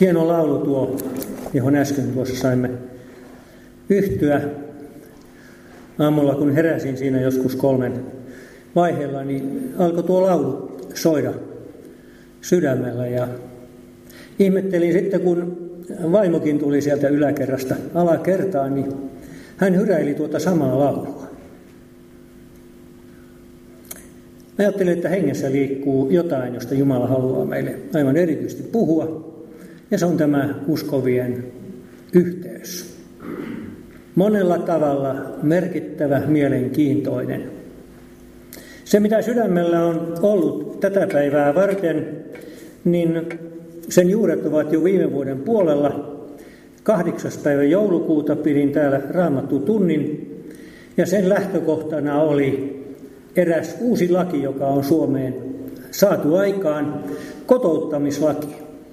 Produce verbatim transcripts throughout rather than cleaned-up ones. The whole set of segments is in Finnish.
Hieno laulu tuo, johon äsken tuossa saimme yhtyä. Aamulla kun heräsin siinä joskus kolmen vaiheella, niin alkoi tuo laulu soida sydämellä. Ja ihmettelin sitten, kun vaimokin tuli sieltä yläkerrasta alakertaan, niin hän hyräili tuota samaa laulua. Ajattelin, että hengessä liikkuu jotain, josta Jumala haluaa meille aivan erityisesti puhua. Ja se on tämä uskovien yhteys. Monella tavalla merkittävä, mielenkiintoinen. Se, mitä sydämellä on ollut tätä päivää varten, niin sen juuret ovat jo viime vuoden puolella. Kahdeksas päivä joulukuuta pidin täällä Raamattu-tunnin, ja sen lähtökohtana oli eräs uusi laki, joka on Suomeen saatu aikaan, kotouttamislaki.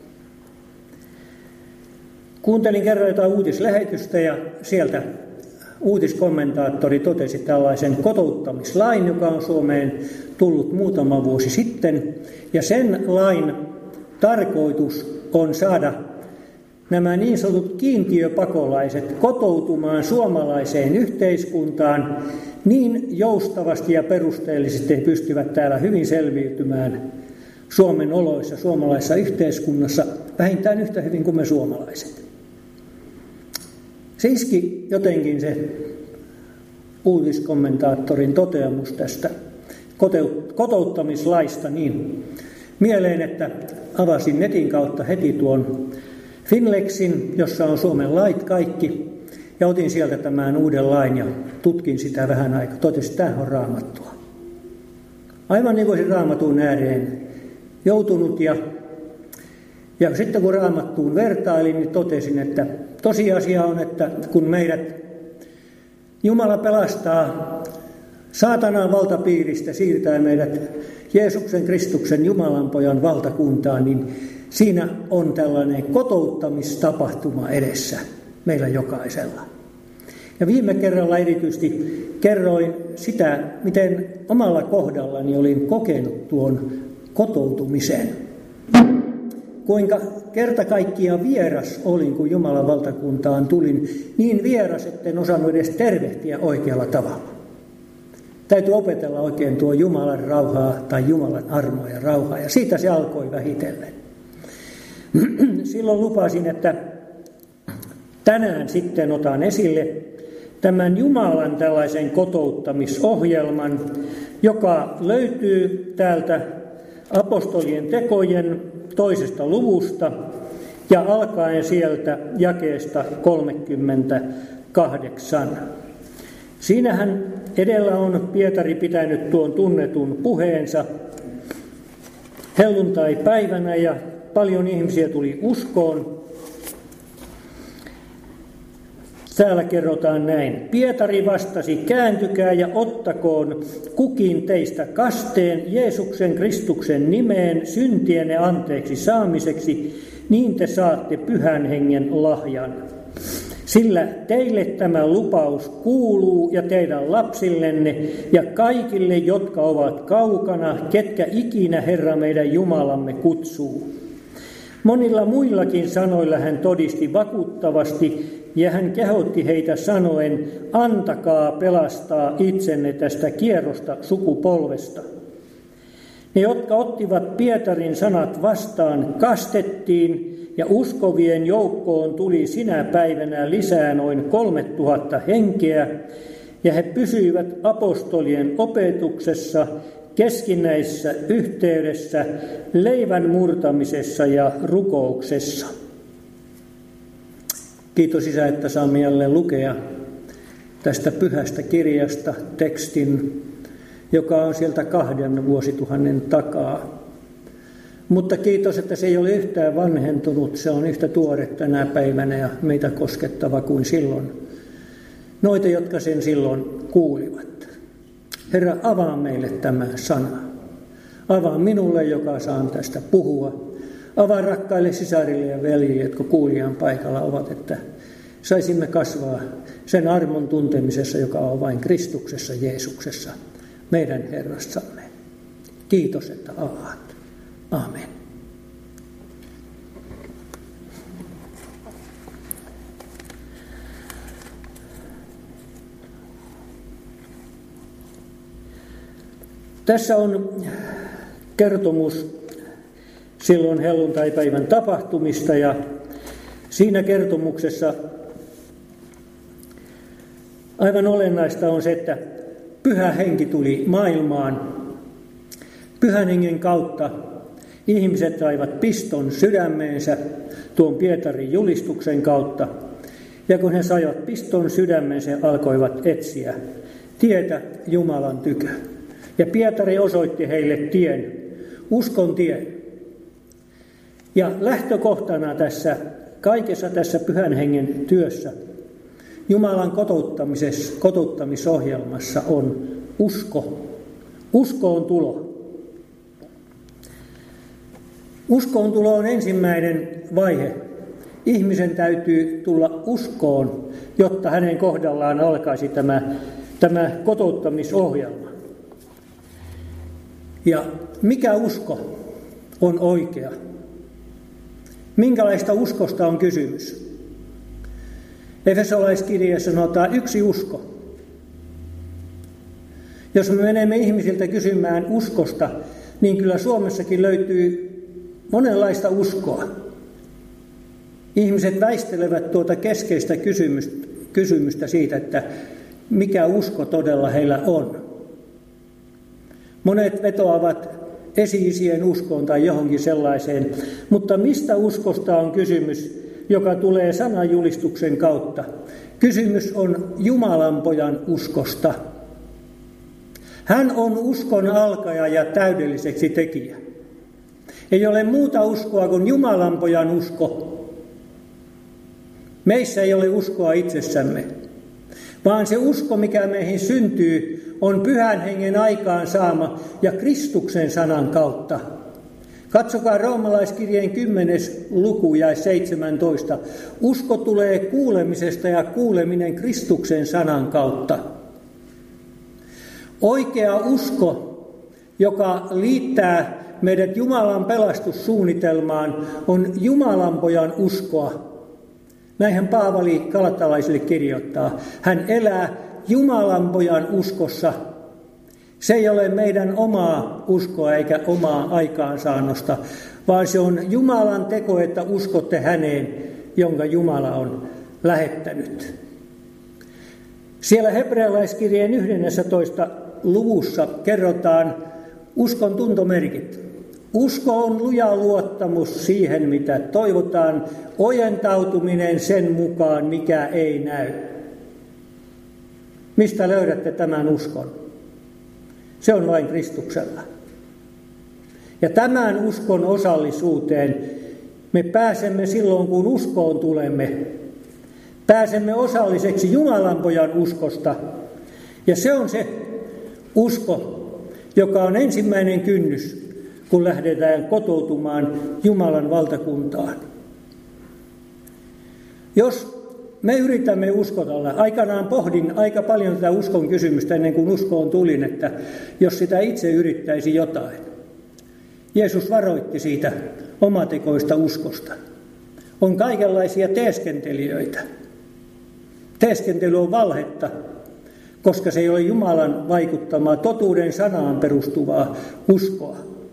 Kuuntelin kerran jotain uutislähetystä ja sieltä uutiskommentaattori totesi tällaisen kotouttamislain, joka on Suomeen tullut muutama vuosi sitten. Ja sen lain tarkoitus on saada nämä niin sanotut kiintiöpakolaiset kotoutumaan suomalaiseen yhteiskuntaan niin joustavasti ja perusteellisesti he pystyvät täällä hyvin selviytymään Suomen oloissa, suomalaisessa yhteiskunnassa, vähintään yhtä hyvin kuin me suomalaiset. Se iski jotenkin se uutiskommentaattorin toteamus tästä kotouttamislaista niin mieleen, että avasin netin kautta heti tuon Finlexin, jossa on Suomen lait kaikki, ja otin sieltä tämän uuden lain ja tutkin sitä vähän aikaa. Totesin, että tämä on Raamattua. Aivan niin kuin Raamatun ääreen joutunut, ja, ja sitten kun Raamattuun vertailin, niin totesin, että tosiasia on, että kun meidät Jumala pelastaa saatanan valtapiiristä, siirtää meidät Jeesuksen Kristuksen Jumalan pojan valtakuntaan, niin siinä on tällainen kotouttamistapahtuma edessä meillä jokaisella. Ja viime kerralla erityisesti kerroin sitä, miten omalla kohdallani olin kokenut tuon kotoutumisen. Kuinka kerta kaikkiaan vieras olin, kun Jumalan valtakuntaan tulin. Niin vieras, etten osannut edes tervehtiä oikealla tavalla. Täytyy opetella oikein tuo Jumalan rauhaa tai Jumalan armoa ja rauhaa. Ja siitä se alkoi vähitellen. Silloin lupasin, että tänään sitten otan esille tämän Jumalan tällaisen kotouttamisohjelman, joka löytyy täältä apostolien tekojen toisesta luvusta ja alkaen sieltä jakeesta kolmekymmentäkahdeksan. Siinähän edellä on Pietari pitänyt tuon tunnetun puheensa helluntai-päivänä ja paljon ihmisiä tuli uskoon. Täällä kerrotaan näin. Pietari vastasi, kääntykää ja ottakoon kukin teistä kasteen Jeesuksen Kristuksen nimeen syntienne anteeksi saamiseksi, niin te saatte pyhän hengen lahjan. Sillä teille tämä lupaus kuuluu ja teidän lapsillenne ja kaikille, jotka ovat kaukana, ketkä ikinä Herra meidän Jumalamme kutsuu. Monilla muillakin sanoilla hän todisti vakuuttavasti, ja hän kehotti heitä sanoen, antakaa pelastaa itsenne tästä kierrosta sukupolvesta. Ne, jotka ottivat Pietarin sanat vastaan, kastettiin, ja uskovien joukkoon tuli sinä päivänä lisää noin kolme tuhatta henkeä, ja he pysyivät apostolien opetuksessa, keskinäisessä yhteydessä, leivän murtamisessa ja rukouksessa. Kiitos Isä, että saamme jälleen lukea tästä pyhästä kirjasta tekstin, joka on sieltä kahden vuosituhannen takaa. Mutta kiitos, että se ei ole yhtään vanhentunut, se on yhtä tuore tänä päivänä ja meitä koskettava kuin silloin. Noita, jotka sen silloin kuulivat. Herra, avaa meille tämä sana. Avaa minulle, joka saan tästä puhua. Avaa rakkaille sisarille ja veljille, jotka kuulijan paikalla ovat, että saisimme kasvaa sen armon tuntemisessa, joka on vain Kristuksessa, Jeesuksessa, meidän Herrassamme. Kiitos, että avaat. Aamen. Tässä on kertomus silloin helluntaipäivän tapahtumista, ja siinä kertomuksessa aivan olennaista on se, että Pyhä Henki tuli maailmaan. Pyhän Hengen kautta ihmiset saivat piston sydämeensä tuon Pietarin julistuksen kautta. Ja kun he saivat piston sydämeensä, he alkoivat etsiä tietä Jumalan tykö. Ja Pietari osoitti heille tien, uskon tien. Ja lähtökohtana tässä, kaikessa tässä Pyhän Hengen työssä, Jumalan kotouttamisohjelmassa on usko. Uskoon tulo. Uskoon tulo on ensimmäinen vaihe. Ihmisen täytyy tulla uskoon, jotta hänen kohdallaan alkaisi tämä, tämä kotouttamisohjelma. Ja mikä usko on oikea? Minkälaista uskosta on kysymys? Efesolaiskirjeessä sanotaan yksi usko. Jos me menemme ihmisiltä kysymään uskosta, niin kyllä Suomessakin löytyy monenlaista uskoa. Ihmiset väistelevät tuota keskeistä kysymystä siitä, että mikä usko todella heillä on. Monet vetoavat esi-isien uskoon tai johonkin sellaiseen, mutta mistä uskosta on kysymys, joka tulee sananjulistuksen kautta? Kysymys on Jumalan pojan uskosta. Hän on uskon alkaja ja täydelliseksi tekijä. Ei ole muuta uskoa kuin Jumalan pojan usko. Meissä ei ole uskoa itsessämme, vaan se usko, mikä meihin syntyy, on Pyhän Hengen aikaan saama ja Kristuksen sanan kautta. Katsokaa roomalaiskirjeen kymmenes luku ja seitsemäntoista. Usko tulee kuulemisesta ja kuuleminen Kristuksen sanan kautta. Oikea usko, joka liittää meidät Jumalan pelastussuunnitelmaan, on Jumalan pojan uskoa. Näinhän Paavali galatalaisille kirjoittaa. Hän elää Jumalan pojan uskossa. Se ei ole meidän omaa uskoa eikä omaa aikaansaannosta, vaan se on Jumalan teko, että uskotte häneen, jonka Jumala on lähettänyt. Siellä hebrealaiskirjeen yhdennentoista luvussa kerrotaan uskon tuntomerkit. Usko on luja luottamus siihen, mitä toivotaan, ojentautuminen sen mukaan, mikä ei näy. Mistä löydätte tämän uskon? Se on vain Kristuksella. Ja tämän uskon osallisuuteen me pääsemme silloin, kun uskoon tulemme. Pääsemme osalliseksi Jumalan pojan uskosta. Ja se on se usko, joka on ensimmäinen kynnys, kun lähdetään kotoutumaan Jumalan valtakuntaan. Jos me yritämme uskotella, aikanaan pohdin aika paljon tätä uskon kysymystä ennen kuin uskoon tulin, että jos sitä itse yrittäisi jotain. Jeesus varoitti siitä omatekoista uskosta. On kaikenlaisia teeskentelijöitä. Teeskentely on valhetta, koska se ei ole Jumalan vaikuttamaa totuuden sanaan perustuvaa uskoa.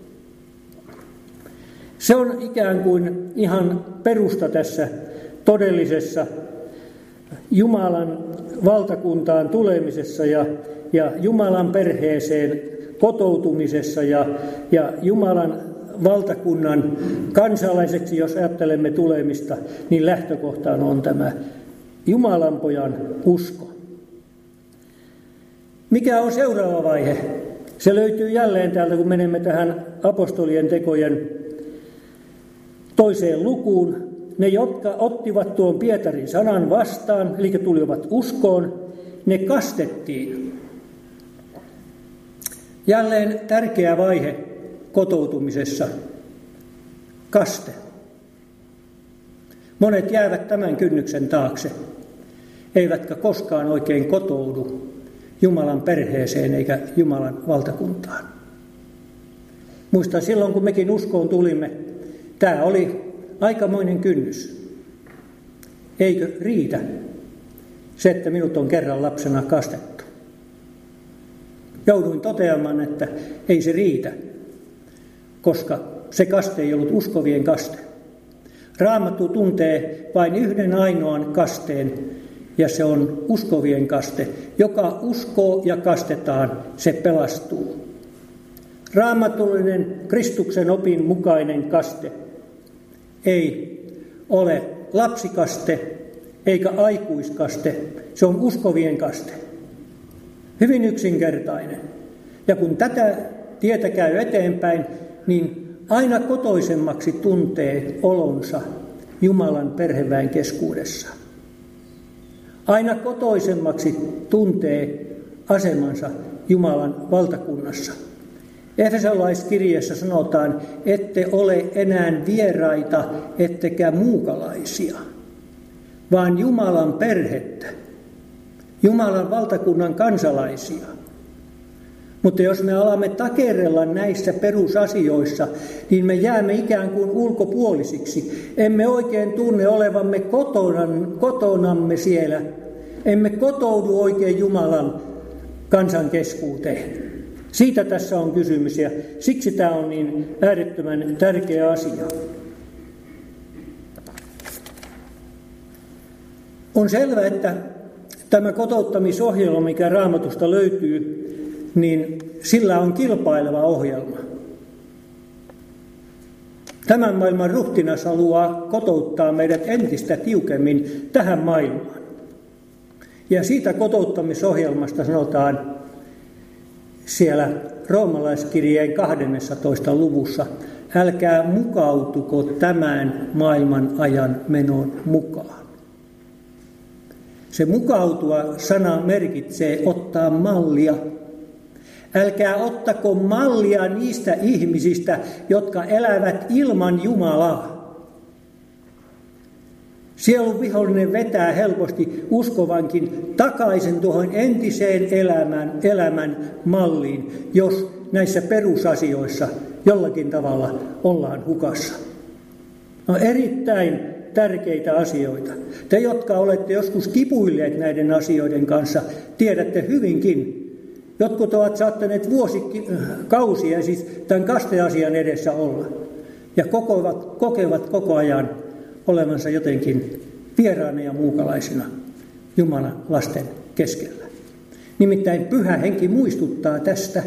Se on ikään kuin ihan perusta tässä todellisessa Jumalan valtakuntaan tulemisessa ja, ja Jumalan perheeseen kotoutumisessa ja, ja Jumalan valtakunnan kansalaiseksi, jos ajattelemme tulemista, niin lähtökohtana on tämä Jumalan pojan usko. Mikä on seuraava vaihe? Se löytyy jälleen täältä, kun menemme tähän apostolien tekojen toiseen lukuun. Ne, jotka ottivat tuon Pietarin sanan vastaan, eli tulivat uskoon, ne kastettiin. Jälleen tärkeä vaihe kotoutumisessa. Kaste. Monet jäävät tämän kynnyksen taakse, eivätkä koskaan oikein kotoudu Jumalan perheeseen eikä Jumalan valtakuntaan. Muistan silloin, kun mekin uskoon tulimme, tämä oli aikamoinen kynnys. Eikö riitä se, että minut on kerran lapsena kastettu? Jouduin toteamaan, että ei se riitä, koska se kaste ei ollut uskovien kaste. Raamattu tuntee vain yhden ainoan kasteen, ja se on uskovien kaste. Joka uskoo ja kastetaan, se pelastuu. Raamatullinen Kristuksen opin mukainen kaste ei ole lapsikaste eikä aikuiskaste, se on uskovien kaste. Hyvin yksinkertainen. Ja kun tätä tietä käy eteenpäin, niin aina kotoisemmaksi tuntee olonsa Jumalan perheväen keskuudessa. Aina kotoisemmaksi tuntee asemansa Jumalan valtakunnassa. Efesolaiskirjeessä sanotaan, ette ole enää vieraita, ettekä muukalaisia, vaan Jumalan perhettä, Jumalan valtakunnan kansalaisia. Mutta jos me alamme takerrella näissä perusasioissa, niin me jäämme ikään kuin ulkopuolisiksi. Emme oikein tunne olevamme kotonan, kotonamme siellä. Emme kotoudu oikein Jumalan kansan keskuuteen. Siitä tässä on kysymys ja siksi tämä on niin äärettömän tärkeä asia. On selvää, että tämä kotouttamisohjelma, mikä Raamatusta löytyy, niin sillä on kilpaileva ohjelma. Tämän maailman ruhtinas haluaa kotouttaa meidät entistä tiukemmin tähän maailmaan. Ja siitä kotouttamisohjelmasta sanotaan siellä roomalaiskirjeen kahdennessatoista luvussa, älkää mukautuko tämän maailman ajan menon mukaan. Se mukautua sana merkitsee ottaa mallia. Älkää ottako mallia niistä ihmisistä, jotka elävät ilman Jumalaa. Sielun vihollinen vetää helposti uskovankin takaisin tuohon entiseen elämän, elämän malliin, jos näissä perusasioissa jollakin tavalla ollaan hukassa. No erittäin tärkeitä asioita. Te, jotka olette joskus kipuilleet näiden asioiden kanssa, tiedätte hyvinkin. Jotkut ovat saattaneet vuosikausia siis tämän kasteasian edessä olla ja kokevat, kokevat koko ajan olevansa jotenkin vieraana ja muukalaisina Jumalan lasten keskellä. Nimittäin Pyhä Henki muistuttaa tästä.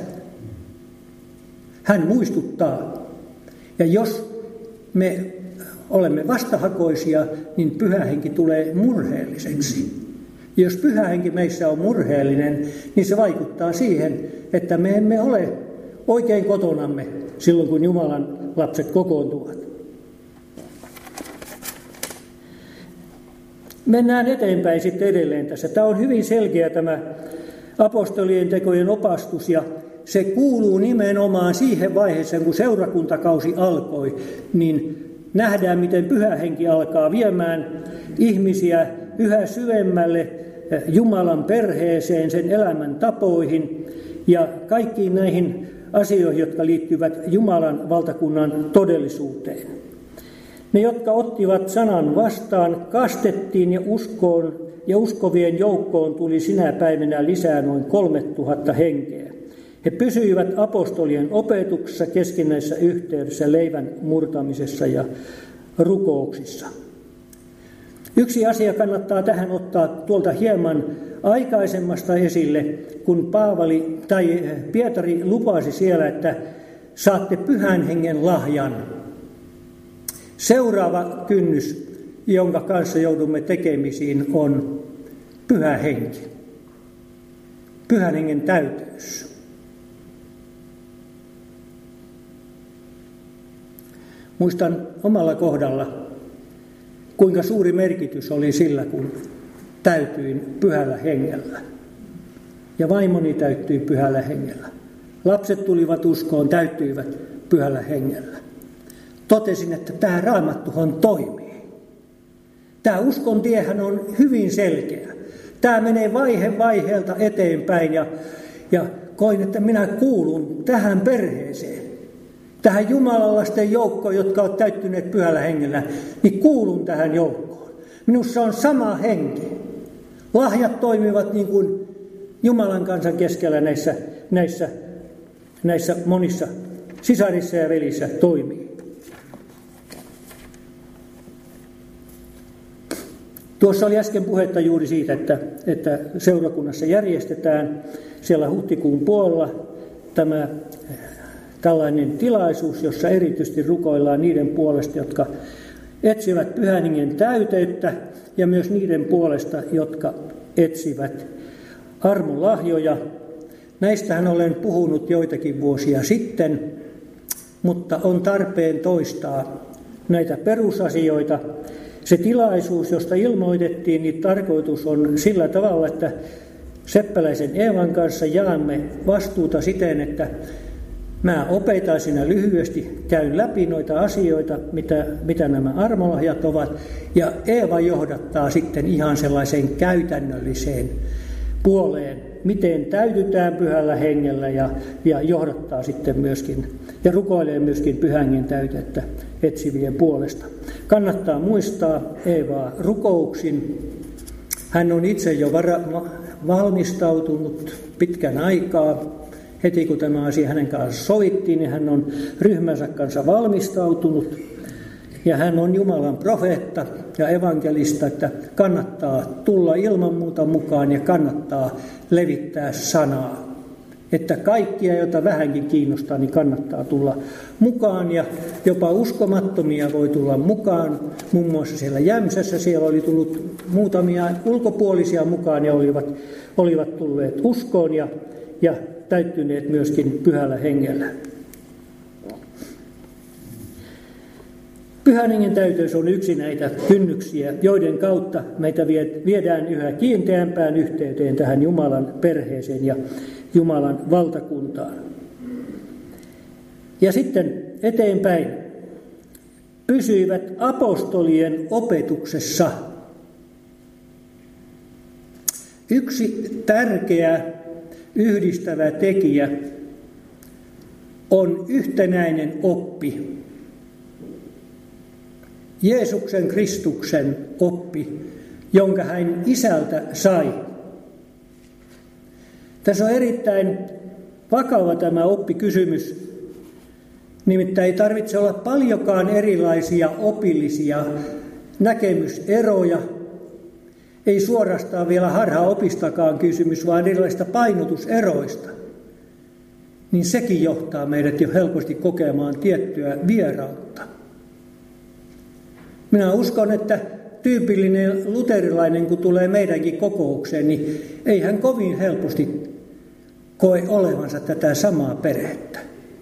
Hän muistuttaa. Ja jos me olemme vastahakoisia, niin Pyhä Henki tulee murheelliseksi. Ja jos Pyhä Henki meissä on murheellinen, niin se vaikuttaa siihen, että me emme ole oikein kotonamme silloin, kun Jumalan lapset kokoontuvat. Mennään eteenpäin sitten edelleen tässä. Tämä on hyvin selkeä tämä apostolien tekojen opastus ja se kuuluu nimenomaan siihen vaiheeseen, kun seurakuntakausi alkoi, niin nähdään, miten Pyhä Henki alkaa viemään ihmisiä yhä syvemmälle Jumalan perheeseen, sen elämän tapoihin ja kaikkiin näihin asioihin, jotka liittyvät Jumalan valtakunnan todellisuuteen. Ne, jotka ottivat sanan vastaan, kastettiin ja uskoon ja uskovien joukkoon tuli sinä päivänä lisää noin kolme tuhatta henkeä. He pysyivät apostolien opetuksessa, keskinäisessä yhteydessä, leivän murtamisessa ja rukouksissa. Yksi asia kannattaa tähän ottaa tuolta hieman aikaisemmasta esille, kun Paavali tai Pietari lupasi siellä, että saatte Pyhän Hengen lahjan. Seuraava kynnys, jonka kanssa joudumme tekemisiin, on Pyhä Henki. Pyhän Hengen täyteys. Muistan omalla kohdalla, kuinka suuri merkitys oli sillä, kun täytyin Pyhällä Hengellä. Ja vaimoni täyttyi Pyhällä Hengellä. Lapset tulivat uskoon, täyttyivät Pyhällä Hengellä. Totesin, että tämä Raamattuhan toimii. Tämä uskon tiehän on hyvin selkeä. Tämä menee vaihe vaiheelta eteenpäin ja, ja koin, että minä kuulun tähän perheeseen. Tähän Jumalan lasten joukkoon, jotka ovat täyttyneet Pyhällä Hengellä, niin kuulun tähän joukkoon. Minussa on sama henki. Lahjat toimivat niin kuin Jumalan kansan keskellä näissä näissä, näissä monissa sisarissa ja velissä toimii. Tuossa oli äsken puhetta juuri siitä, että, että seurakunnassa järjestetään siellä huhtikuun puolella tämä tällainen tilaisuus, jossa erityisesti rukoillaan niiden puolesta, jotka etsivät Pyhän Hengen täyteyttä, ja myös niiden puolesta, jotka etsivät armon lahjoja. Näistähän olen puhunut joitakin vuosia sitten, mutta on tarpeen toistaa näitä perusasioita. Se tilaisuus, josta ilmoitettiin, niin tarkoitus on sillä tavalla, että Seppäläisen Eevan kanssa jaamme vastuuta siten, että mä opetan siinä lyhyesti, käyn läpi noita asioita, mitä, mitä nämä armolahjat ovat, ja Eeva johdattaa sitten ihan sellaiseen käytännölliseen puoleen, miten täytytään Pyhällä Hengellä, ja, ja johdattaa sitten myöskin, ja rukoilee myöskin Pyhän Hengen täytettä etsivien puolesta. Kannattaa muistaa Eevaa rukouksin. Hän on itse jo vara, valmistautunut pitkän aikaa. Heti kun tämä asia hänen kanssa sovittiin, niin hän on ryhmänsä kanssa valmistautunut. Ja hän on Jumalan profeetta ja evankelista, että kannattaa tulla ilman muuta mukaan ja kannattaa levittää sanaa. Että kaikkia, joita vähänkin kiinnostaa, niin kannattaa tulla mukaan. Ja jopa uskomattomia voi tulla mukaan. Muun muassa siellä Jämsässä siellä oli tullut muutamia ulkopuolisia mukaan ja olivat, olivat tulleet uskoon ja, ja täyttyneet myöskin Pyhällä Hengellä. Pyhän Hengen täyteys on yksi näitä kynnyksiä, joiden kautta meitä viedään yhä kiinteämpään yhteyteen tähän Jumalan perheeseen ja Jumalan valtakuntaan. Ja sitten eteenpäin. Pysyivät apostolien opetuksessa. Yksi tärkeä yhdistävä tekijä on yhtenäinen oppi. Jeesuksen Kristuksen oppi, jonka hän isältä sai. Tässä on erittäin vakava tämä oppikysymys. Nimittäin ei tarvitse olla paljonkaan erilaisia opillisia näkemyseroja. Ei suorastaan vielä harhaopistakaan kysymys, vaan erilaisista painotuseroista. Niin sekin johtaa meidät jo helposti kokemaan tiettyä vierautta. Minä uskon, että tyypillinen luterilainen, kun tulee meidänkin kokoukseen, niin ei hän kovin helposti koe olevansa tätä samaa perhettä.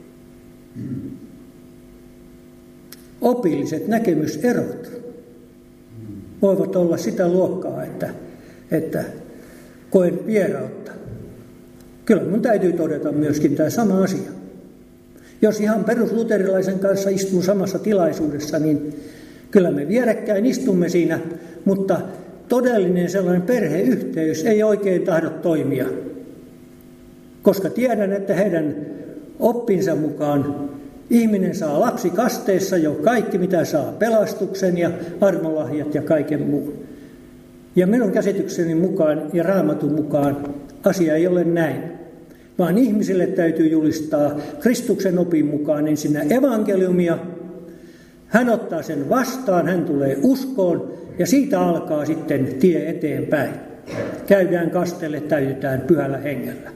Opilliset näkemyserot voivat olla sitä luokkaa, että, että koen vierautta. Kyllä minun täytyy todeta myöskin tämä sama asia. Jos ihan perusluterilaisen kanssa istuu samassa tilaisuudessa, niin kyllä me vierekkäin istumme siinä, mutta todellinen sellainen perheyhteys ei oikein tahdo toimia. Koska tiedän, että heidän oppinsa mukaan ihminen saa lapsikasteessa jo kaikki, mitä saa, pelastuksen ja armolahjat ja kaiken muun. Ja minun käsitykseni mukaan ja Raamatun mukaan asia ei ole näin. Vaan ihmisille täytyy julistaa Kristuksen opin mukaan ensinnä evankeliumia. Hän ottaa sen vastaan, hän tulee uskoon ja siitä alkaa sitten tie eteenpäin. Käydään kasteelle, täytetään Pyhällä Hengellä.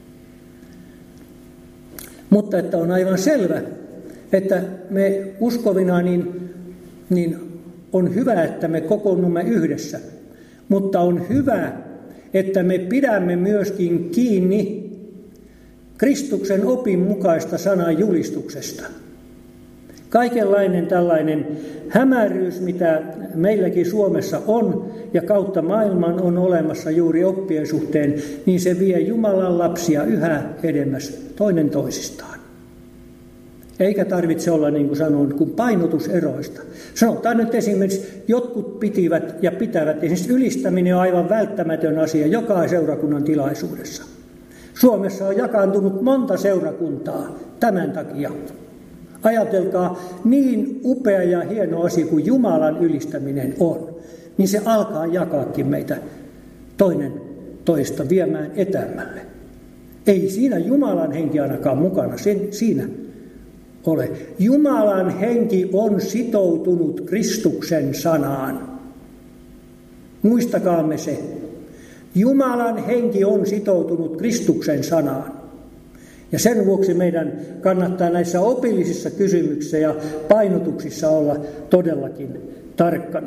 Mutta että on aivan selvä, että me uskovina niin, niin on hyvä, että me kokoonnumme yhdessä. Mutta on hyvä, että me pidämme myöskin kiinni Kristuksen opin mukaista sanan julistuksesta. Kaikenlainen tällainen hämäryys, mitä meilläkin Suomessa on ja kautta maailman on olemassa juuri oppien suhteen, niin se vie Jumalan lapsia yhä edemmäs toinen toisistaan. Eikä tarvitse olla, niin kuin sanoin, kuin painotuseroista. Sanotaan nyt esimerkiksi, jotkut pitivät ja pitävät, esimerkiksi ylistäminen on aivan välttämätön asia joka seurakunnan tilaisuudessa. Suomessa on jakaantunut monta seurakuntaa tämän takia. Ajatelkaa, niin upea ja hieno asia kuin Jumalan ylistäminen on, niin se alkaa jakaakin meitä toinen toista viemään etäämmälle. Ei siinä Jumalan henki ainakaan mukana, sen, siinä ole. Jumalan henki on sitoutunut Kristuksen sanaan. Muistakaamme se. Jumalan henki on sitoutunut Kristuksen sanaan. Ja sen vuoksi meidän kannattaa näissä opillisissa kysymyksissä ja painotuksissa olla todellakin tarkkana.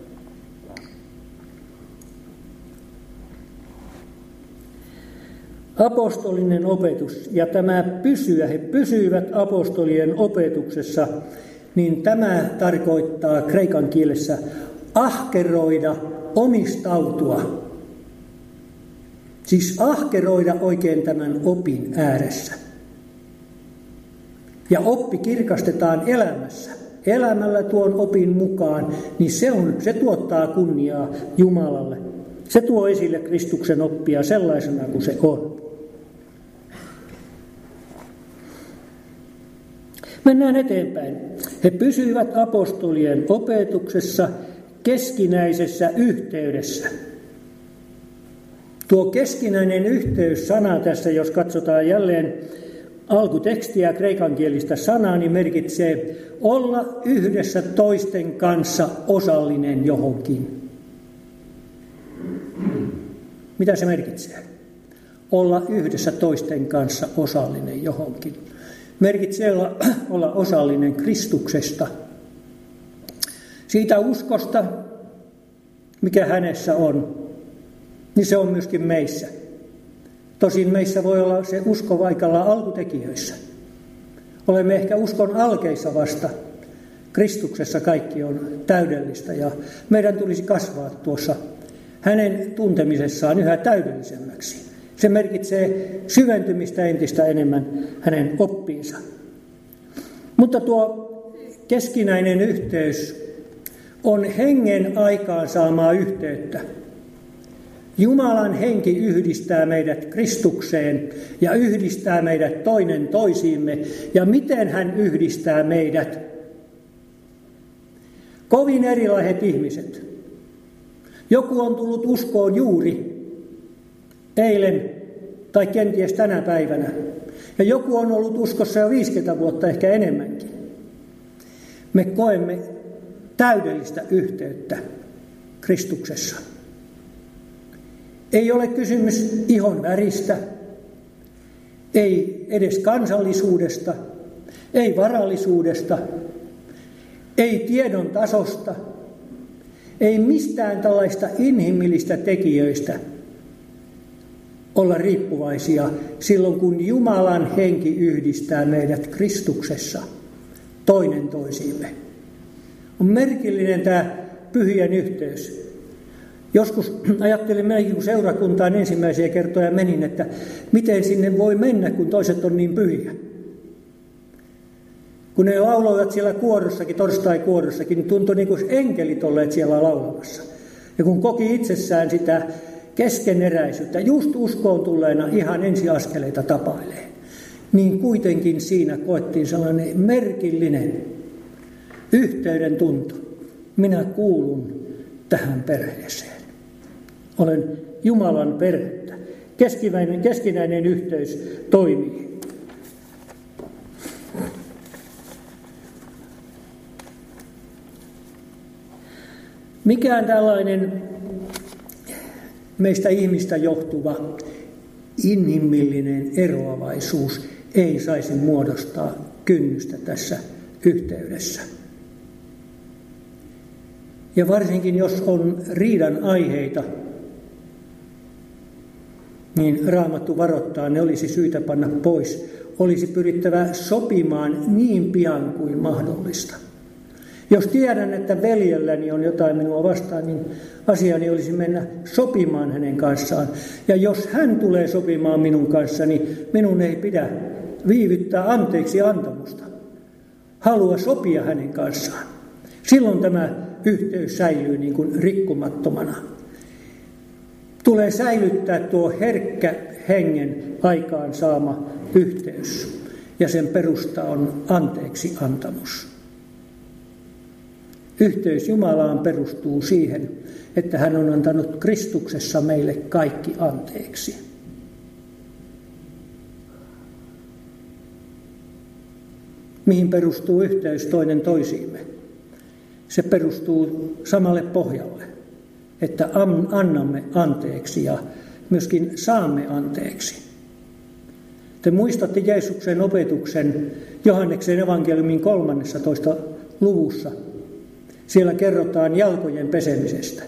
Apostolinen opetus ja tämä pysyä, he pysyivät apostolien opetuksessa, niin tämä tarkoittaa kreikan kielessä ahkeroida, omistautua. Siis ahkeroida oikein tämän opin ääressä. Ja oppi kirkastetaan elämässä. Elämällä tuon opin mukaan, niin se, on, se tuottaa kunniaa Jumalalle. Se tuo esille Kristuksen oppia sellaisena kuin se on. Mennään eteenpäin. He pysyivät apostolien opetuksessa keskinäisessä yhteydessä. Tuo keskinäinen yhteys-sana tässä, jos katsotaan jälleen alkutekstiä kreikankielistä sanaa, niin merkitsee olla yhdessä toisten kanssa osallinen johonkin. Mitä se merkitsee? Olla yhdessä toisten kanssa osallinen johonkin. Merkitsee olla, olla osallinen Kristuksesta. Siitä uskosta, mikä hänessä on, niin se on myöskin meissä. Tosin meissä voi olla se usko vaikalla alkutekijöissä. Olemme ehkä uskon alkeissa vasta. Kristuksessa kaikki on täydellistä ja meidän tulisi kasvaa tuossa hänen tuntemisessaan yhä täydellisemmäksi. Se merkitsee syventymistä entistä enemmän hänen oppiinsa. Mutta tuo keskinäinen yhteys on hengen aikaansaamaa yhteyttä. Jumalan henki yhdistää meidät Kristukseen ja yhdistää meidät toinen toisiimme. Ja miten hän yhdistää meidät? Kovin erilaiset ihmiset. Joku on tullut uskoon juuri eilen tai kenties tänä päivänä. Ja joku on ollut uskossa jo viisikymmentä vuotta, ehkä enemmänkin. Me koemme täydellistä yhteyttä Kristuksessa. Ei ole kysymys ihon väristä, ei edes kansallisuudesta, ei varallisuudesta, ei tiedon tasosta, ei mistään tällaista inhimillistä tekijöistä olla riippuvaisia silloin, kun Jumalan henki yhdistää meidät Kristuksessa toinen toisiimme. On merkillinen tämä pyhien yhteys. Joskus ajattelin minäkin, kun seurakuntaan ensimmäisiä kertoja menin, että miten sinne voi mennä, kun toiset on niin pyhiä. Kun ne lauloivat siellä kuorossakin, torstai-kuorossakin, niin tuntui niin kuin enkelit olleet siellä laulamassa. Ja kun koki itsessään sitä keskeneräisyyttä, just uskoon tulleena ihan ensiaskeleita tapailee, niin kuitenkin siinä koettiin sellainen merkillinen yhteyden tunto. Minä kuulun tähän perheeseen. Olen Jumalan perhettä. Keskinäinen, keskinäinen yhteys toimii. Mikään tällainen meistä ihmistä johtuva inhimillinen eroavaisuus ei saisi muodostaa kynnystä tässä yhteydessä. Ja varsinkin jos on riidan aiheita, niin Raamattu varoittaa, ne olisi syytä panna pois. Olisi pyrittävä sopimaan niin pian kuin mahdollista. Jos tiedän, että veljelläni on jotain minua vastaan, niin asiani olisi mennä sopimaan hänen kanssaan. Ja jos hän tulee sopimaan minun kanssani, minun ei pidä viivyttää anteeksi antamusta. Halua sopia hänen kanssaan. Silloin tämä yhteys säilyy niin kuin rikkumattomana. Tulee säilyttää tuo herkkä hengen aikaan saama yhteys. Ja sen perusta on anteeksi antamus. Yhteys Jumalaan perustuu siihen, että hän on antanut Kristuksessa meille kaikki anteeksi. mihin perustuu yhteys toinen toisiimme. Se perustuu samalle pohjalle, että annamme anteeksi ja myöskin saamme anteeksi. Te muistatte Jeesuksen opetuksen Johanneksen evankeliumin kolmannessatoista luvussa. Siellä kerrotaan jalkojen pesemisestä.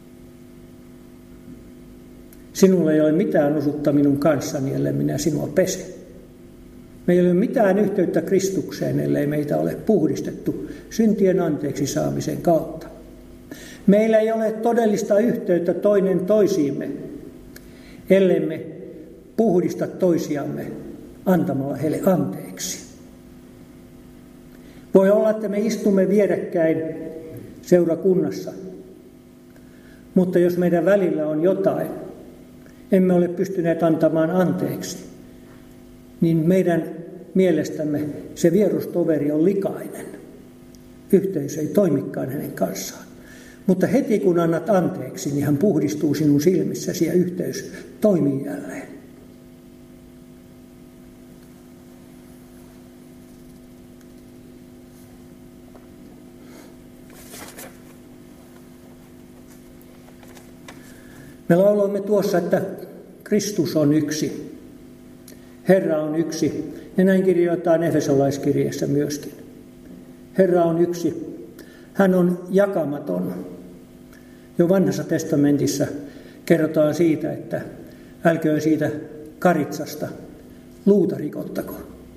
Sinulla ei ole mitään osuutta minun kanssani, ellei minä sinua pese. Meillä ei ole mitään yhteyttä Kristukseen, ellei meitä ole puhdistettu syntien anteeksi saamisen kautta. Meillä ei ole todellista yhteyttä toinen toisiimme, ellemme puhdista toisiamme antamalla heille anteeksi. Voi olla, että me istumme vierekkäin seurakunnassa, mutta jos meidän välillä on jotain, emme ole pystyneet antamaan anteeksi, niin meidän mielestämme se vierustoveri on likainen. Yhteys ei toimikaan hänen kanssaan. Mutta heti kun annat anteeksi, niin hän puhdistuu sinun silmissäsi ja yhteys toimii jälleen. Me lauloimme tuossa, että Kristus on yksi, Herra on yksi, ja näin kirjoitetaan Efesolaiskirjeessä myöskin. Herra on yksi, hän on jakamaton. Jo Vanhassa testamentissa kerrotaan siitä, että älköön siitä karitsasta luuta rikottako.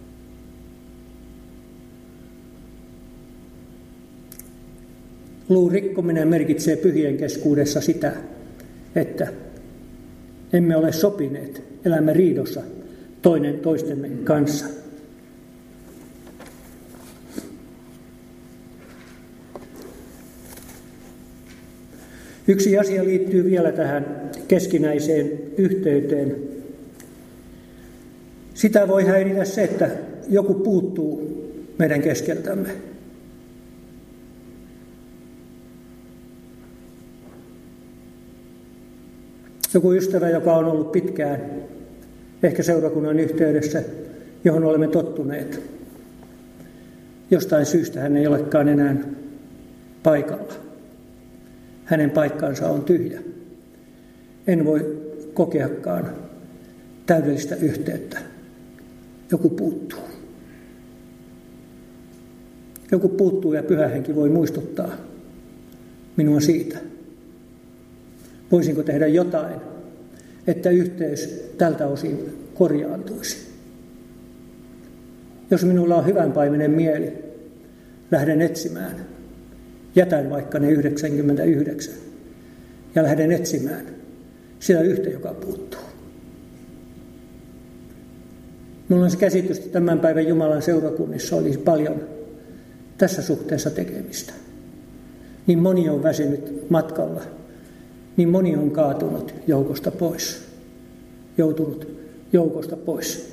Luun rikkominen merkitsee pyhien keskuudessa sitä, että emme ole sopineet, elämme riidossa toinen toistemme kanssa. Yksi asia liittyy vielä tähän keskinäiseen yhteyteen. Sitä voi häiritä se, että joku puuttuu meidän keskeltämme. Joku ystävä, joka on ollut pitkään, ehkä seurakunnan yhteydessä, johon olemme tottuneet. Jostain syystä hän ei olekaan enää paikalla. Hänen paikkansa on tyhjä. En voi kokeakaan täydellistä yhteyttä. Joku puuttuu. Joku puuttuu ja Pyhä Henki voi muistuttaa minua siitä. Voisinko tehdä jotain, että yhteys tältä osin korjaantuisi? Jos minulla on hyvänpaimenen mieli, lähden etsimään. Jätän vaikka ne yhdeksänkymmentäyhdeksän ja lähden etsimään sitä yhtä, joka puuttuu. Minulla on se käsitys, että tämän päivän Jumalan seurakunnissa olisi paljon tässä suhteessa tekemistä. Niin moni on väsynyt matkalla. Niin moni on kaatunut joukosta pois, joutunut joukosta pois.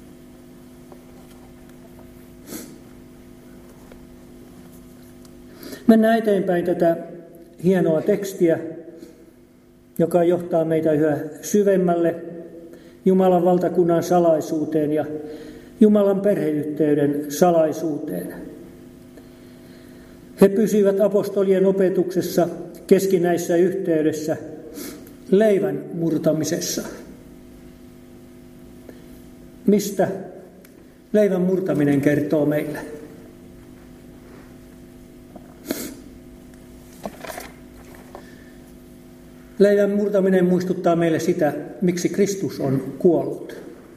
Mennään eteenpäin tätä hienoa tekstiä, joka johtaa meitä yhä syvemmälle Jumalan valtakunnan salaisuuteen ja Jumalan perheyhteyden salaisuuteen. He pysyivät apostolien opetuksessa keskinäisessä yhteydessä leivän murtamisessa. Mistä leivän murtaminen kertoo meille? Leivän murtaminen muistuttaa meille sitä, miksi Kristus on kuollut.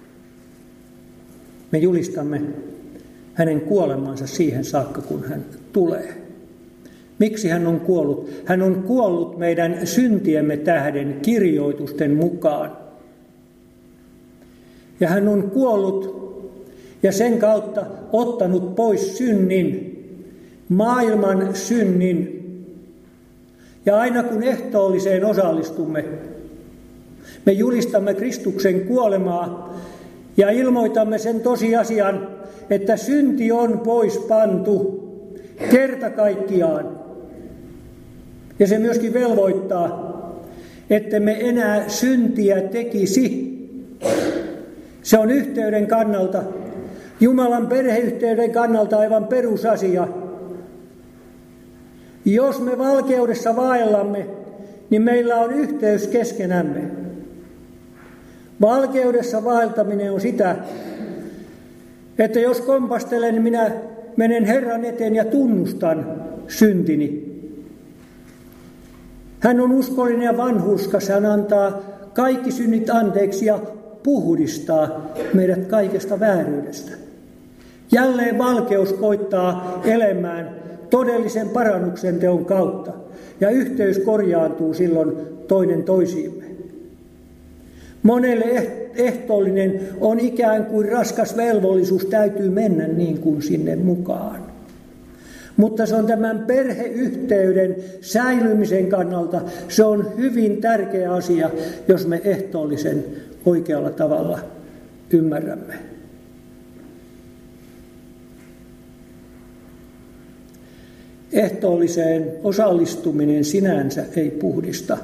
Me julistamme hänen kuolemansa siihen saakka, kun hän tulee. Miksi hän on kuollut? Hän on kuollut meidän syntiemme tähden kirjoitusten mukaan. Ja hän on kuollut ja sen kautta ottanut pois synnin, maailman synnin. Ja aina kun ehtoolliseen osallistumme, me julistamme Kristuksen kuolemaa ja ilmoitamme sen tosiasian, että synti on pois pantu kerta kaikkiaan. Ja se myöskin velvoittaa, että me enää syntiä tekisi. Se on yhteyden kannalta Jumalan perheyhteyden kannalta aivan perusasia. Jos me valkeudessa vaellamme, niin meillä on yhteys keskenämme. Valkeudessa vaeltaminen on sitä, että jos kompastelen, niin minä menen Herran eteen ja tunnustan syntini. Hän on uskollinen ja vanhurskas, hän antaa kaikki synnit anteeksi ja puhdistaa meidät kaikesta vääryydestä. Jälleen valkeus koittaa elämään todellisen parannuksen teon kautta, ja yhteys korjaantuu silloin toinen toisiimme. Monelle ehtoollinen on ikään kuin raskas velvollisuus, täytyy mennä niin kuin sinne mukaan. Mutta se on tämän perheyhteyden säilymisen kannalta, se on hyvin tärkeä asia, jos me ehtoollisen oikealla tavalla ymmärrämme. Ehtoolliseen osallistuminen sinänsä ei puhdista,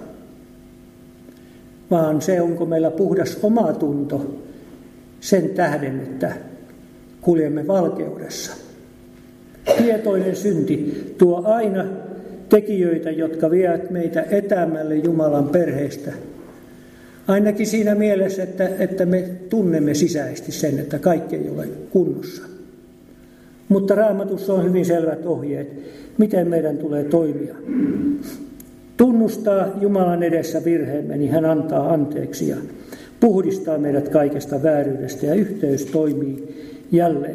vaan se, onko meillä puhdas omatunto sen tähden, että kuljemme valkeudessa. Tietoinen synti tuo aina tekijöitä, jotka vievät meitä etäämmälle Jumalan perheestä. Ainakin siinä mielessä, että, että me tunnemme sisäisesti sen, että kaikki ei ole kunnossa. Mutta Raamatussa on hyvin selvät ohjeet, miten meidän tulee toimia. Tunnustaa Jumalan edessä virheemme, niin hän antaa anteeksi ja puhdistaa meidät kaikesta vääryydestä ja yhteys toimii jälleen.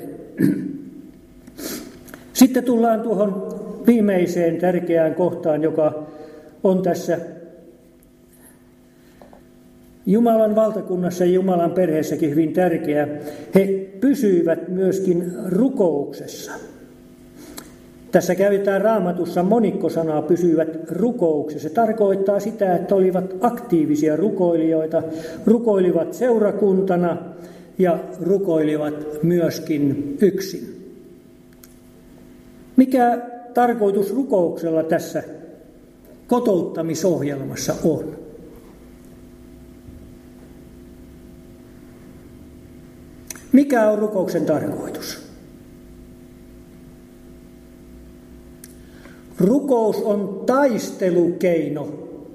Sitten tullaan tuohon viimeiseen tärkeään kohtaan, joka on tässä Jumalan valtakunnassa ja Jumalan perheessäkin hyvin tärkeä. He pysyivät myöskin rukouksessa. Tässä käytetään Raamatussa monikkosanaa pysyivät rukouksessa. Se tarkoittaa sitä, että olivat aktiivisia rukoilijoita, rukoilivat seurakuntana ja rukoilivat myöskin yksin. Mikä tarkoitus rukouksella tässä kotouttamisohjelmassa on? Mikä on rukouksen tarkoitus? Rukous on taistelukeino.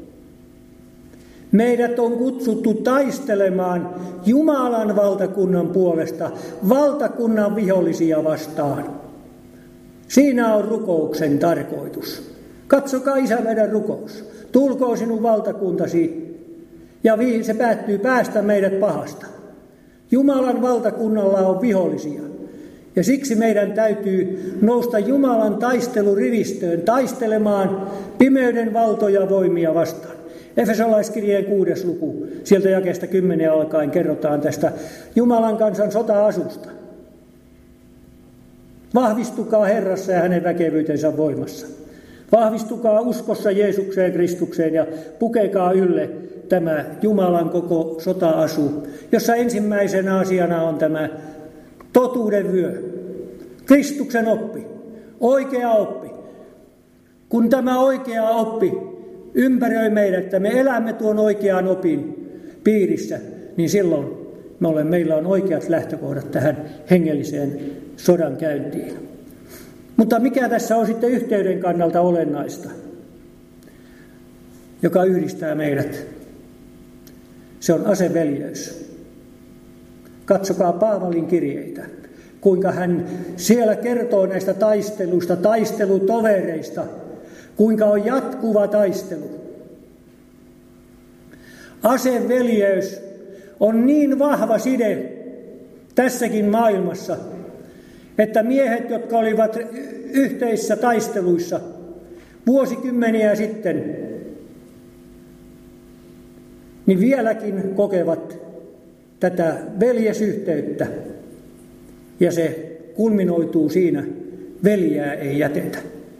Meidät on kutsuttu taistelemaan Jumalan valtakunnan puolesta valtakunnan vihollisia vastaan. Siinä on rukouksen tarkoitus. Katsokaa, Isä, meidän rukous. Tulkoon sinun valtakuntasi, ja se päättyy päästä meidät pahasta. Jumalan valtakunnalla on vihollisia. Ja siksi meidän täytyy nousta Jumalan taistelurivistöön taistelemaan pimeyden valtoja voimia vastaan. Efesolaiskirjeen kuudes luku, sieltä jakeesta kymmenen alkaen kerrotaan tästä Jumalan kansan sota-asusta. Vahvistukaa Herrassa ja hänen väkevyytensä voimassa. Vahvistukaa uskossa Jeesukseen Kristukseen ja pukekaa ylle tämä Jumalan koko sota-asu, jossa ensimmäisenä asiana on tämä totuuden vyö, Kristuksen oppi, oikea oppi. Kun tämä oikea oppi ympäröi meidät, että me elämme tuon oikean opin piirissä, niin silloin me olemme, meillä on oikeat lähtökohdat tähän hengelliseen sodan käyntiin. Mutta mikä tässä on sitten yhteyden kannalta olennaista, joka yhdistää meidät? Se on aseveljeys. Katsokaa Paavalin kirjeitä, kuinka hän siellä kertoo näistä taisteluista, taistelutovereista, kuinka on jatkuva taistelu. Aseveljeys on niin vahva side tässäkin maailmassa, että miehet, jotka olivat yhteisissä taisteluissa vuosikymmeniä sitten, niin vieläkin kokevat tätä veljesyhteyttä, ja se kulminoituu siinä, veljää ei jätetä.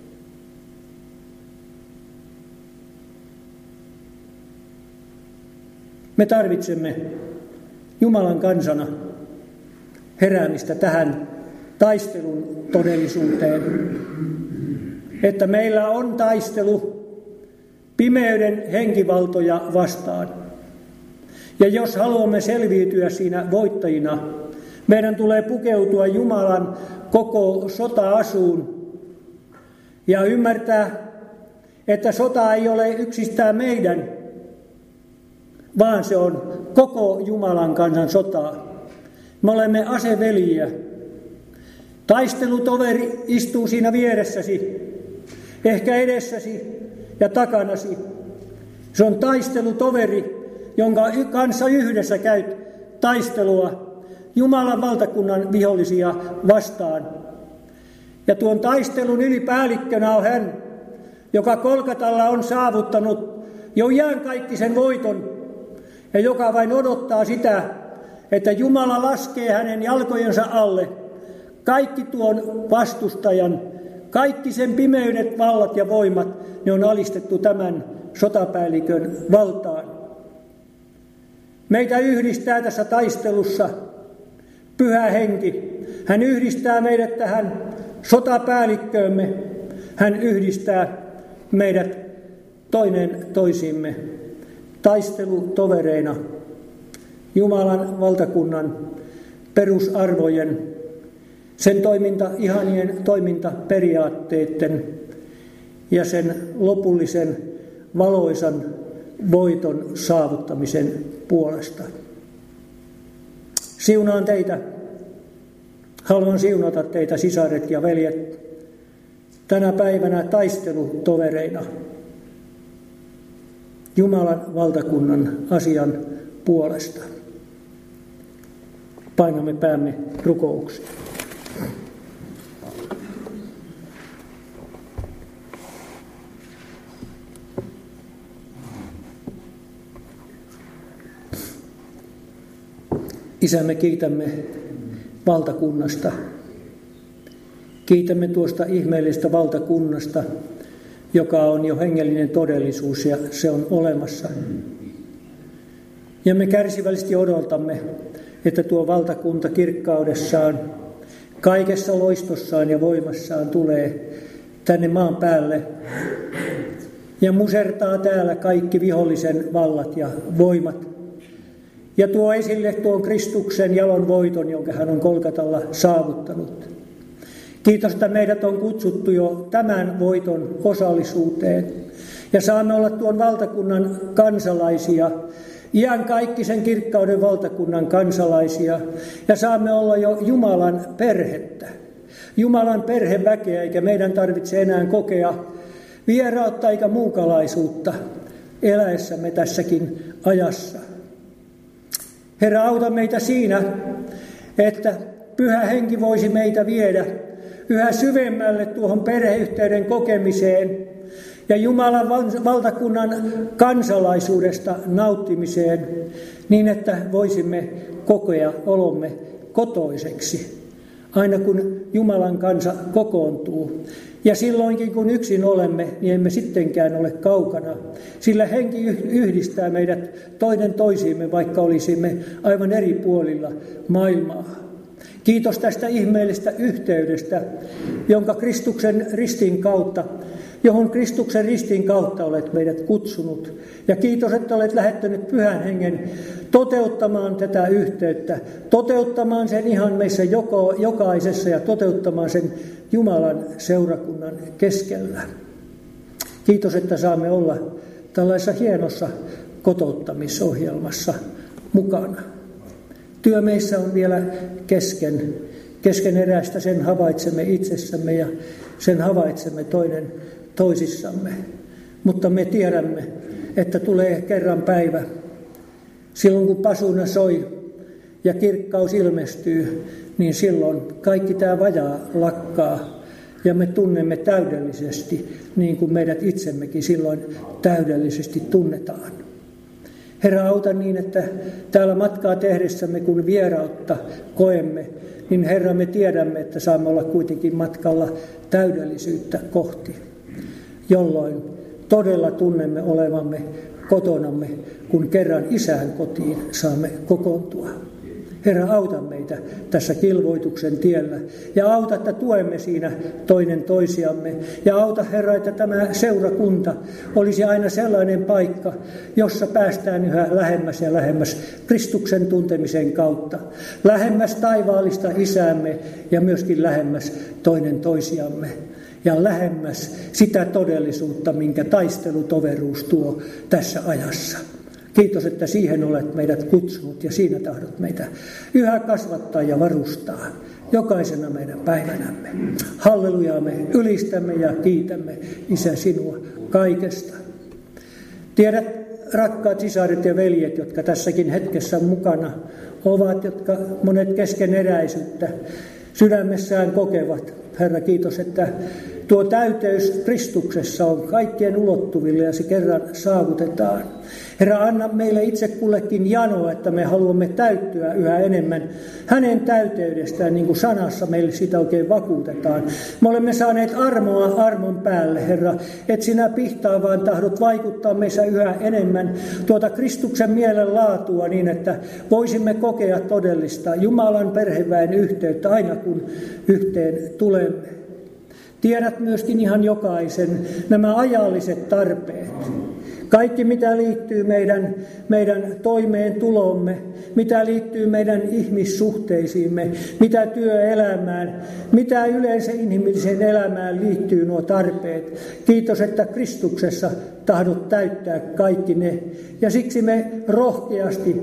Me tarvitsemme Jumalan kansana heräämistä tähän taistelun todellisuuteen, että meillä on taistelu pimeyden henkivaltoja vastaan. Ja jos haluamme selviytyä siinä voittajina, Meidän tulee pukeutua Jumalan koko sota-asuun ja ymmärtää, että sota ei ole yksistään meidän, vaan se on koko Jumalan kansan sotaa. Me olemme aseveljiä. Taistelutoveri istuu siinä vieressäsi, ehkä edessäsi ja takanasi. Se on taistelutoveri, jonka kanssa yhdessä käyt taistelua Jumalan valtakunnan vihollisia vastaan. Ja tuon taistelun ylipäällikkönä on hän, joka Kolkatalla on saavuttanut jo iankaikkisen voiton ja joka vain odottaa sitä, että Jumala laskee hänen jalkojensa alle kaikki tuon vastustajan, kaikki sen pimeydet, vallat ja voimat, ne on alistettu tämän sotapäällikön valtaan. Meitä yhdistää tässä taistelussa Pyhä Henki. Hän yhdistää meidät tähän sotapäällikköömme. Hän yhdistää meidät toinen toisiimme taistelutovereina Jumalan valtakunnan perusarvojen, sen toiminta, ihanien toimintaperiaatteiden ja sen lopullisen valoisan voiton saavuttamisen puolesta. Siunaan teitä. Haluan siunata teitä, sisaret ja veljet, tänä päivänä taistelutovereina Jumalan valtakunnan asian puolesta. Painamme päämme rukouksiin. Isä, me kiitämme valtakunnasta. Kiitämme tuosta ihmeellisestä valtakunnasta, joka on jo hengellinen todellisuus ja se on olemassa. Ja me kärsivällisesti odotamme, että tuo valtakunta kirkkaudessaan, kaikessa loistossaan ja voimassaan tulee tänne maan päälle ja musertaa täällä kaikki vihollisen vallat ja voimat. Ja tuo esille tuon Kristuksen jalon voiton, jonka hän on Kolkatalla saavuttanut. Kiitos, että meidät on kutsuttu jo tämän voiton osallisuuteen. Ja saamme olla tuon valtakunnan kansalaisia, iankaikkisen kirkkauden valtakunnan kansalaisia. Ja saamme olla jo Jumalan perhettä, Jumalan perheväkeä, eikä meidän tarvitse enää kokea vierautta eikä muukalaisuutta eläessämme tässäkin ajassa. Herra, auta meitä siinä, että Pyhä Henki voisi meitä viedä yhä syvemmälle tuohon perheyhteyden kokemiseen ja Jumalan valtakunnan kansalaisuudesta nauttimiseen niin, että voisimme kokea olomme kotoiseksi aina kun Jumalan kansa kokoontuu. Ja silloinkin kun yksin olemme, niin emme sittenkään ole kaukana, sillä Henki yhdistää meidät toinen toisiimme, vaikka olisimme aivan eri puolilla maailmaa. Kiitos tästä ihmeellisestä yhteydestä, jonka Kristuksen ristin kautta, johon Kristuksen ristin kautta olet meidät kutsunut. Ja kiitos, että olet lähettänyt Pyhän Hengen toteuttamaan tätä yhteyttä, toteuttamaan sen ihan meissä joko, jokaisessa ja toteuttamaan sen Jumalan seurakunnan keskellä. Kiitos, että saamme olla tällaisessa hienossa kotouttamisohjelmassa mukana. Työ meissä on vielä kesken, keskeneräistä, sen havaitsemme itsessämme ja sen havaitsemme toinen toisissamme. Mutta me tiedämme, että tulee kerran päivä, silloin kun pasuna soi ja kirkkaus ilmestyy, niin silloin kaikki tämä vajaa lakkaa ja me tunnemme täydellisesti, niin kuin meidät itsemmekin silloin täydellisesti tunnetaan. Herra, auta niin, että täällä matkaa tehdessämme, kun vierautta koemme, niin Herra, me tiedämme, että saamme olla kuitenkin matkalla täydellisyyttä kohti, jolloin todella tunnemme olevamme kotonamme, kun kerran Isän kotiin saamme kokoontua. Herra, auta meitä tässä kilvoituksen tiellä ja auta, että tuemme siinä toinen toisiamme. Ja auta, Herra, että tämä seurakunta olisi aina sellainen paikka, jossa päästään yhä lähemmäs ja lähemmäs Kristuksen tuntemisen kautta. Lähemmäs taivaallista Isäämme ja myöskin lähemmäs toinen toisiamme. Ja lähemmäs sitä todellisuutta, minkä taistelutoveruus tuo tässä ajassa. Kiitos, että siihen olet meidät kutsunut ja siinä tahdot meitä yhä kasvattaa ja varustaa jokaisena meidän päivänämme. Hallelujaa, me ylistämme ja kiitämme, Isä, sinua kaikesta. Tiedät, rakkaat sisaret ja veljet, jotka tässäkin hetkessä mukana ovat, jotka monet keskeneräisyyttä sydämessään kokevat. Herra, kiitos, että tuo täyteys Kristuksessa on kaikkien ulottuville ja se kerran saavutetaan. Herra, anna meille itse kullekin janoa, että me haluamme täyttyä yhä enemmän hänen täyteydestään, niin kuin sanassa meille sitä oikein vakuutetaan. Me olemme saaneet armoa armon päälle, Herra, et sinä pihtaa vaan tahdot vaikuttaa meissä yhä enemmän tuota Kristuksen mielen laatua niin, että voisimme kokea todellista Jumalan perheväen yhteyttä aina kun yhteen tulemme. Tiedät myöskin ihan jokaisen nämä ajalliset tarpeet. Kaikki, mitä liittyy meidän, meidän toimeentulomme, mitä liittyy meidän ihmissuhteisiimme, mitä työelämään, mitä yleensä inhimilliseen elämään liittyy nuo tarpeet. Kiitos, että Kristuksessa tahdot täyttää kaikki ne. Ja siksi me rohkeasti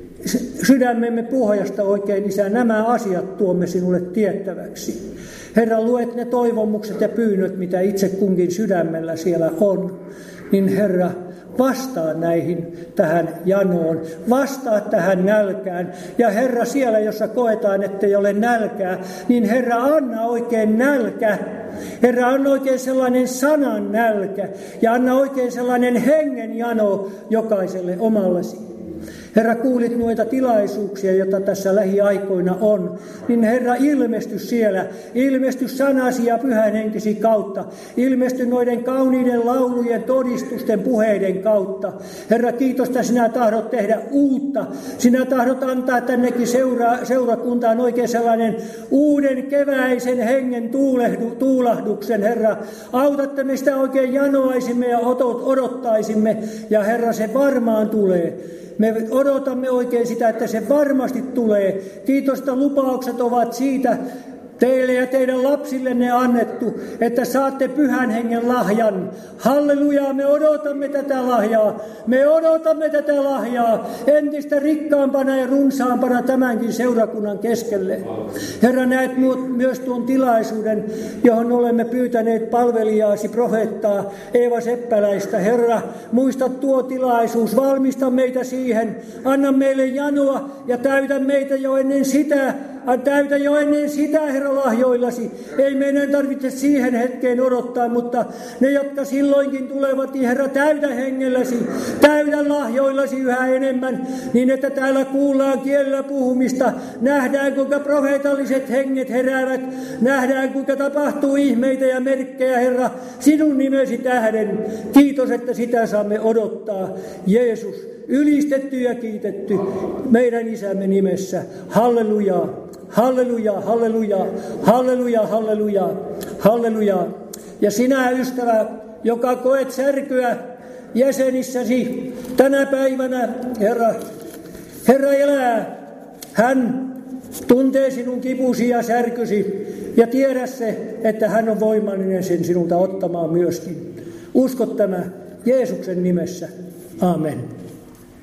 sydämemme pohjasta oikein, Isä, nämä asiat tuomme sinulle tiettäväksi. Herra, luet ne toivomukset ja pyynnöt, mitä itse kunkin sydämellä siellä on. Niin Herra, vastaa näihin tähän janoon, vastaa tähän nälkään. Ja Herra, siellä jossa koetaan, ettei ole nälkää, niin Herra, anna oikein nälkä. Herra, anna oikein sellainen sanan nälkä ja anna oikein sellainen hengen jano jokaiselle omallesi. Herra, kuulit noita tilaisuuksia, joita tässä lähiaikoina on, niin Herra, ilmesty siellä, ilmesty sanasi ja pyhän henkisi kautta, ilmesty noiden kauniiden laulujen, todistusten, puheiden kautta. Herra, kiitos, että sinä tahdot tehdä uutta, sinä tahdot antaa tännekin seura, seurakuntaan oikein sellainen uuden keväisen hengen tuulehdu, tuulahduksen, Herra. Autatte me sitä oikein janoaisimme ja odottaisimme, ja Herra, se varmaan tulee. Me odotamme oikein sitä, että se varmasti tulee. Kiitos, että lupaukset ovat siitä teille ja teidän lapsillenne annettu, että saatte pyhän hengen lahjan. Hallelujaa, me odotamme tätä lahjaa. Me odotamme tätä lahjaa entistä rikkaampana ja runsaampana tämänkin seurakunnan keskelle. Herra, näet myös tuon tilaisuuden, johon olemme pyytäneet palvelijaasi profeettaa Eeva Seppäläistä. Herra, muista tuo tilaisuus, valmista meitä siihen. Anna meille janoa ja täytä meitä jo ennen sitä, Täytä jo ennen sitä, Herra, lahjoillasi. Ei meidän tarvitse siihen hetkeen odottaa, mutta ne, jotka silloinkin tulevat, niin Herra, täytä hengelläsi, täytä lahjoillasi yhä enemmän, niin että täällä kuullaan kielellä puhumista, nähdään kuinka profeetalliset henget heräävät, nähdään kuinka tapahtuu ihmeitä ja merkkejä, Herra, sinun nimesi tähden. Kiitos, että sitä saamme odottaa. Jeesus, ylistetty ja kiitetty meidän Isämme nimessä. Hallelujaa, hallelujaa, hallelujaa, hallelujaa, hallelujaa, hallelujaa. Ja sinä, ystävä, joka koet särkyä jäsenissäsi tänä päivänä, Herra, Herra elää. Hän tuntee sinun kipusi ja särkysi ja tiedä se, että hän on voimallinen sen sinulta ottamaan myöskin. Usko tämä Jeesuksen nimessä. Amen.